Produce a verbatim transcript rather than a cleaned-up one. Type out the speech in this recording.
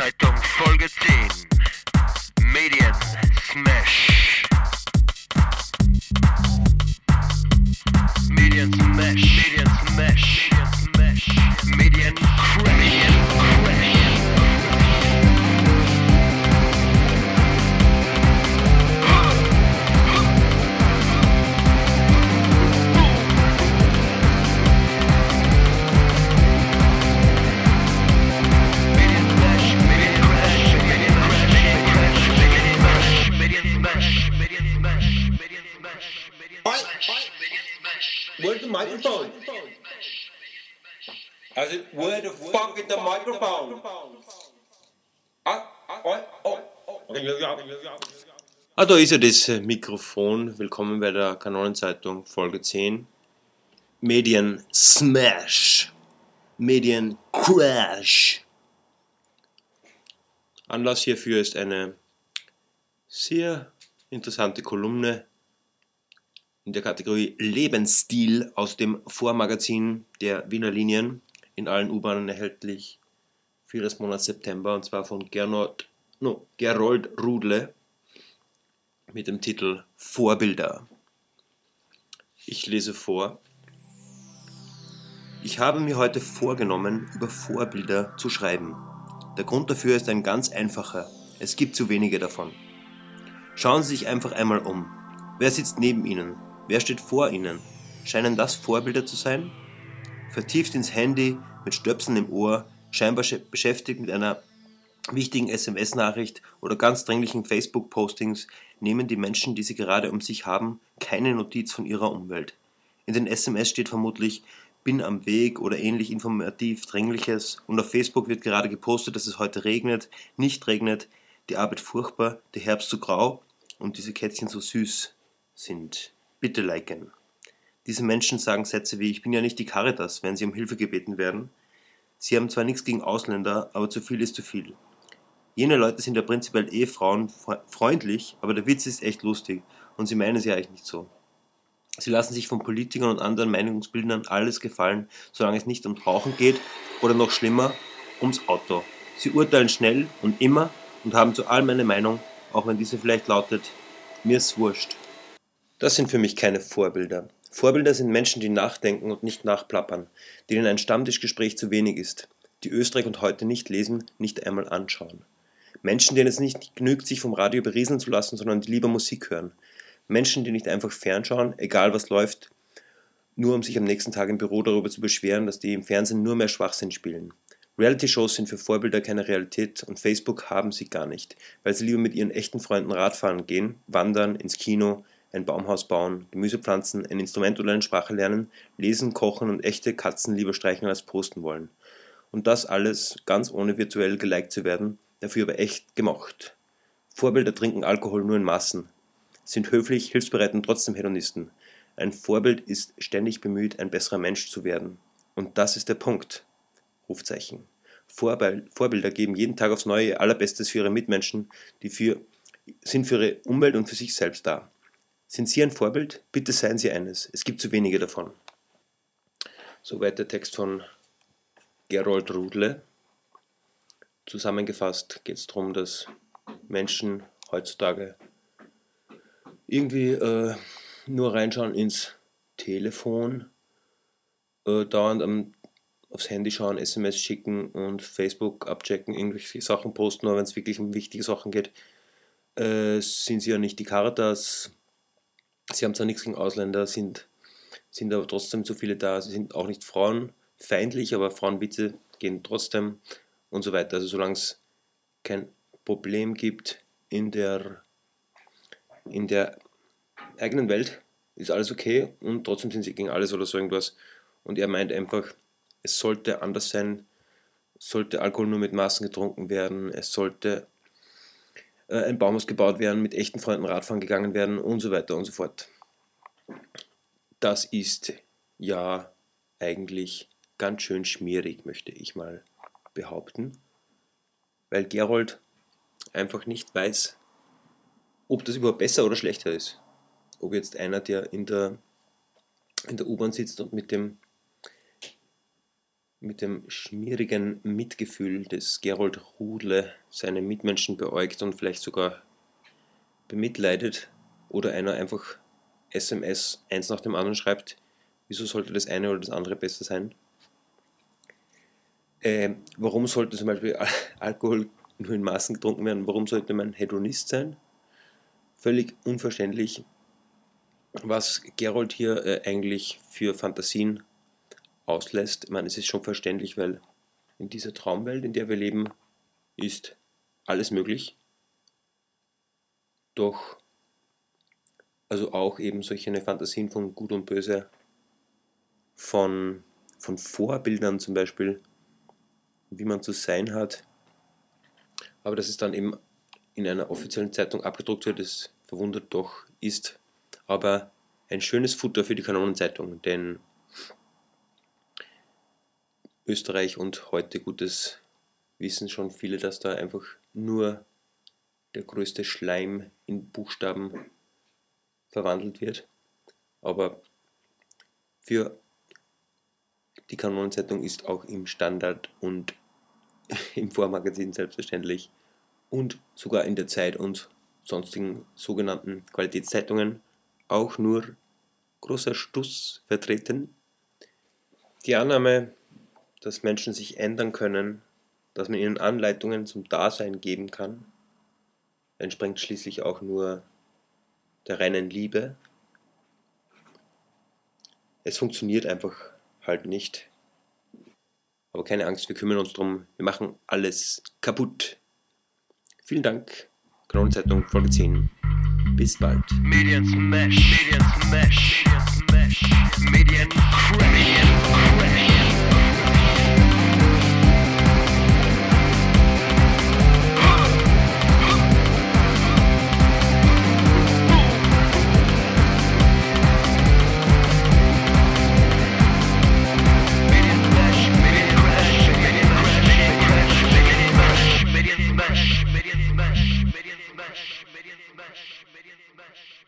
Kanonenzeitung Folge zehn. Medien Smash. Medien Smash. Medien Smash. Medien Smash. Medien Crash. Medien Crash. Where's the microphone? I said, where the fuck is the microphone? Ah, oh, oh, oh. Ah, da ist ja das Mikrofon. Willkommen bei der Kanonenzeitung Folge zehn. Medien Smash. Medien Crash. Anlass hierfür ist eine sehr interessante Kolumne in der Kategorie Lebensstil aus dem Vormagazin der Wiener Linien, in allen U-Bahnen erhältlich für das Monat September, und zwar von Gernot, no, Gerold Rudle mit dem Titel Vorbilder. Ich lese vor. Ich habe mir heute vorgenommen, über Vorbilder zu schreiben. Der Grund dafür ist ein ganz einfacher. Es gibt zu wenige davon. Schauen Sie sich einfach einmal um. Wer sitzt neben Ihnen? Wer steht vor Ihnen? Scheinen das Vorbilder zu sein? Vertieft ins Handy, mit Stöpseln im Ohr, scheinbar beschäftigt mit einer wichtigen S M S-Nachricht oder ganz dringlichen Facebook-Postings, nehmen die Menschen, die sie gerade um sich haben, keine Notiz von ihrer Umwelt. In den S M S steht vermutlich "Bin am Weg" oder ähnlich informativ Dringliches, und auf Facebook wird gerade gepostet, dass es heute regnet, nicht regnet, die Arbeit furchtbar, der Herbst so grau und diese Kätzchen so süß sind. Bitte liken. Diese Menschen sagen Sätze wie: Ich bin ja nicht die Caritas, wenn sie um Hilfe gebeten werden. Sie haben zwar nichts gegen Ausländer, aber zu viel ist zu viel. Jene Leute sind ja prinzipiell eh frauenfreundlich, aber der Witz ist echt lustig und sie meinen es ja eigentlich nicht so. Sie lassen sich von Politikern und anderen Meinungsbildnern alles gefallen, solange es nicht ums Rauchen geht oder noch schlimmer, ums Auto. Sie urteilen schnell und immer und haben zu allem eine Meinung, auch wenn diese vielleicht lautet: Mir ist wurscht. Das sind für mich keine Vorbilder. Vorbilder sind Menschen, die nachdenken und nicht nachplappern, denen ein Stammtischgespräch zu wenig ist, die Österreich und heute nicht lesen, nicht einmal anschauen. Menschen, denen es nicht genügt, sich vom Radio berieseln zu lassen, sondern die lieber Musik hören. Menschen, die nicht einfach fernschauen, egal was läuft, nur um sich am nächsten Tag im Büro darüber zu beschweren, dass die im Fernsehen nur mehr Schwachsinn spielen. Reality-Shows sind für Vorbilder keine Realität und Facebook haben sie gar nicht, weil sie lieber mit ihren echten Freunden Radfahren gehen, wandern, ins Kino, ein Baumhaus bauen, Gemüse pflanzen, ein Instrument oder eine Sprache lernen, lesen, kochen und echte Katzen lieber streichen als posten wollen. Und das alles ganz ohne virtuell geliked zu werden, dafür aber echt gemocht. Vorbilder trinken Alkohol nur in Massen, sind höflich, hilfsbereit und trotzdem Hedonisten. Ein Vorbild ist ständig bemüht, ein besserer Mensch zu werden. Und das ist der Punkt. Rufzeichen. Vorbild, Vorbilder geben jeden Tag aufs Neue ihr Allerbestes für ihre Mitmenschen, die für, sind für ihre Umwelt und für sich selbst da. Sind Sie ein Vorbild? Bitte seien Sie eines. Es gibt zu wenige davon. Soweit der Text von Gerold Rudle. Zusammengefasst geht es darum, dass Menschen heutzutage irgendwie äh, nur reinschauen ins Telefon, äh, dauernd am, aufs Handy schauen, S M S schicken und Facebook abchecken, irgendwelche Sachen posten, aber wenn es wirklich um wichtige Sachen geht, äh, sind sie ja nicht die Caritas. Sie haben zwar nichts gegen Ausländer, sind, sind aber trotzdem zu viele da. Sie sind auch nicht frauenfeindlich, aber Frauenwitze gehen trotzdem und so weiter. Also solange es kein Problem gibt in der, in der eigenen Welt, ist alles okay, und trotzdem sind sie gegen alles oder so irgendwas. Und er meint einfach, es sollte anders sein, es sollte Alkohol nur mit Maßen getrunken werden, es sollte ein Baumhaus gebaut werden, mit echten Freunden Radfahren gegangen werden und so weiter und so fort. Das ist ja eigentlich ganz schön schmierig, möchte ich mal behaupten, weil Gerold einfach nicht weiß, ob das überhaupt besser oder schlechter ist. Ob jetzt einer, der in der, in der U-Bahn sitzt und mit dem mit dem schmierigen Mitgefühl des Gerold Rudle seine Mitmenschen beäugt und vielleicht sogar bemitleidet oder einer einfach S M S eins nach dem anderen schreibt, wieso sollte das eine oder das andere besser sein? Äh, warum sollte zum Beispiel Al- Alkohol nur in Maßen getrunken werden? Warum sollte man Hedonist sein? Völlig unverständlich, was Gerold hier äh, eigentlich für Fantasien auslässt. Ich meine, es ist schon verständlich, weil in dieser Traumwelt, in der wir leben, ist alles möglich. Doch, also auch eben solche Fantasien von Gut und Böse, von, von Vorbildern zum Beispiel, wie man zu sein hat. Aber dass es dann eben in einer offiziellen Zeitung abgedruckt wird, das verwundert doch, ist aber ein schönes Futter für die Kanonenzeitung, denn Österreich und heute Gutes wissen schon viele, dass da einfach nur der größte Schleim in Buchstaben verwandelt wird. Aber für die Kanonenzeitung ist auch im Standard und im Vormagazin selbstverständlich und sogar in der Zeit und sonstigen sogenannten Qualitätszeitungen auch nur großer Stuss vertreten. Die Annahme, dass Menschen sich ändern können, dass man ihnen Anleitungen zum Dasein geben kann, entspringt schließlich auch nur der reinen Liebe. Es funktioniert einfach halt nicht. Aber keine Angst, wir kümmern uns drum. Wir machen alles kaputt. Vielen Dank. Kanonenzeitung Folge zehn. Bis bald. Medien Smash, Medien Smash, Medien Smash, Medien Crash, Medien Crash. Median Smash, Median Smash, Median Smash, Median Smash, Median Smash, Median Smash.